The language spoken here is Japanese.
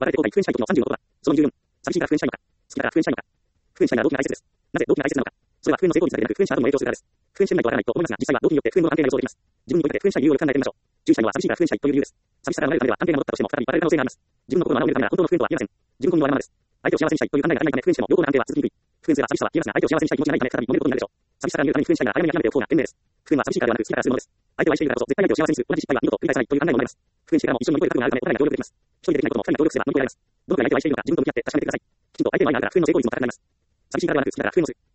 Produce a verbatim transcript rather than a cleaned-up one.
別れて後悔、復縁したい時のさんじゅうのことは、そのにじゅうよん、寂しいから復縁したいのか、好きだから復縁したいのか、復縁したいのは動機が大切です。なぜ動機が大切なのか、それは復縁の成功率だけでなく、復縁した後にも影響するからです。復縁してみないとわからないと思いますが、実際は動機によって復縁の安定が予想できます。自分にとって復縁したい理由をよく考えてみましょう。注意したいのは寂しいから復縁したいという理由です。寂しさが生まれるためでは安定が戻ったとしても再び別れる可能性があります。自分の心を守れるためなら本当の復縁とは言えません。自分本人のわがままです。相手を幸せにしたいという考えが足りないため復縁しても両方の安定は続きにくい。復縁すれば寂しさは消えますが、相手を幸せにしたい気持ちがないため再び揉めることになるでしょう。寂しさが見えるために復縁したいなら早めに諦めておく方が賢明です。復縁は寂しいからではなく好きからするものです。相手を愛しているからこそ絶対相手を幸せにする。同じ失敗は二度と繰り返さないという考えも生まれます。復縁してからも一緒に乗り越えたくがあるためお互いが協力できます。一人でできないことも二人が協力すれば乗り越えられます。どのくらい相手を愛しているのか自分と向き合って確かめてください。きちんと相手の愛があるから復縁の成功率も高くなります。寂しいからではなく好きだから復縁をする。